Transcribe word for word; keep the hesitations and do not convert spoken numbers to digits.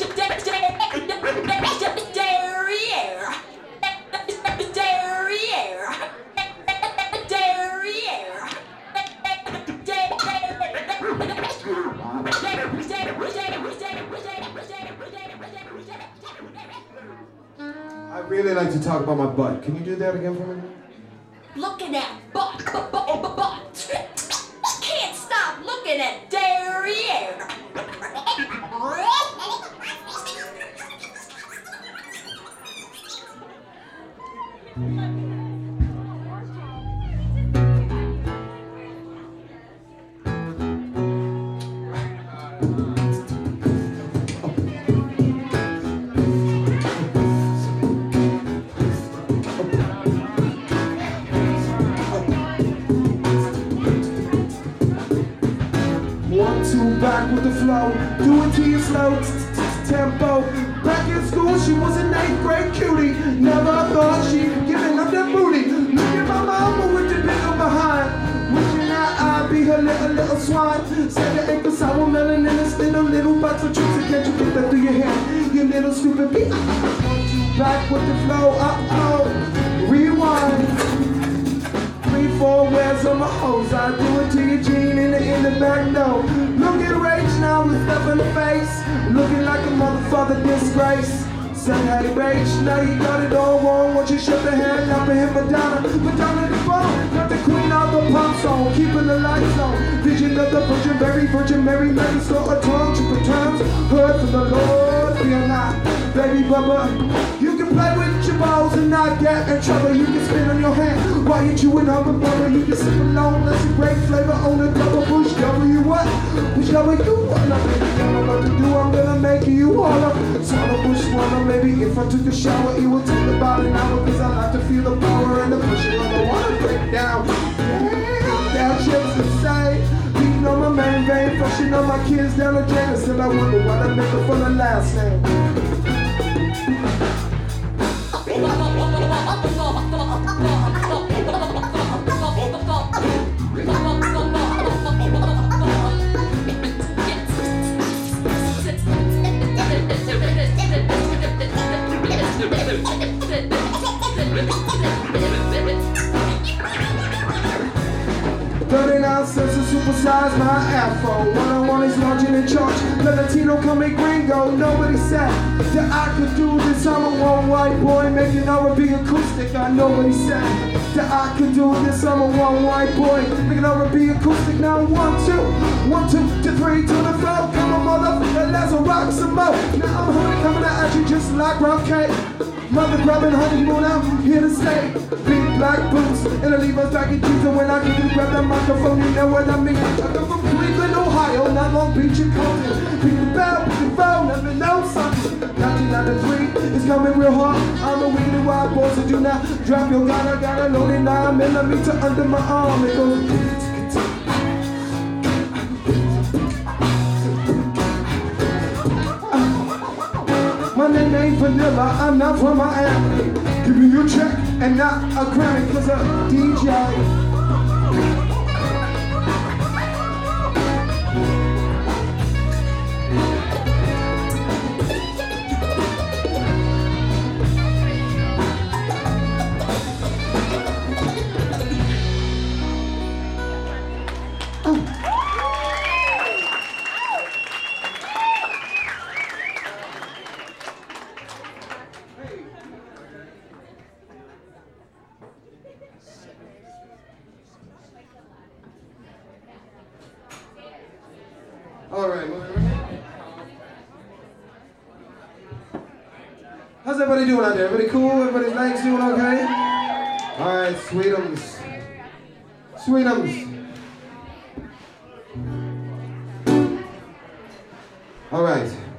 I really like to talk about my butt. Can you do that again for me? Looking at butt, butt, butt, butt, butt. Can't stop looking at derriere. Back with the flow, do it to your slow tempo. Back in school, she was an eighth grade cutie. Never thought she'd given up that booty. Look at my mama with the bigger behind, wishing that I'd be her little little swine. Said the ankle sour melon in this little little box of tricks. Can't you get that through your head, you little stupid beat? Back with the flow, uh oh, rewind. Three, four wears on my hose. I do it to your jean in the in the back door. Look at rage now with stuff in the face, looking like a motherfucker disgrace. Say hey rage, now you got it all wrong. Once you shut the hand up and hit Madonna, Madonna the phone, got the queen of the pop song, keeping the lights on. Vision of the Virgin Mary, Virgin Mary, Mary, so a tongue to returns. Heard from the Lord, fear not, baby bubba. You can play with your balls and not get in trouble. You can spin on your hand while you're chewing on the bubble. You can sip alone, that's a great flavor on a double push. W what? Which W you wanna? Baby, I don't know what to do, I'm gonna make you wanna. Swallow bush swallow, maybe if I took a shower, it would take about an hour. Cause I like to feel the power and the pushing of the water break down. Damn, that shit's insane. Beating on my main vein, flushing on my kids down the drain. And still I wonder why they make it for the last name. thirty-nine cents to supersize my afro. One on one is larger than church. The Latino come in gringo. Nobody said that I could do this. I'm a one white boy making R and B acoustic. I nobody said that I could do this. I'm a one white boy making R and B acoustic. Now one, two, one, two, to three, to the flow. Come on, motherfucker, let's rock some more. Now I'm honey coming at you just like rock cake. Mother grabbing honeymoon, I'm here to stay. Big black boots, and I leave us back in Jesus. When I get to grab that microphone, you know what I mean. I come from Cleveland, Ohio, not Long Beach and Compton. Pick the bell, pick the phone, let me know something. nineteen ninety-three, it's coming real hard. I'm a wiggly wild boy, so do not drop your gun. I got a loaded nine millimeter under my arm. It goes. My name ain't Vanilla, I'm not from Miami. Give me your check and not a Grammy, cause a D J. All right, how's everybody doing out there? Everybody cool? Everybody's legs doing okay? All right, sweetums. Sweetums. All right.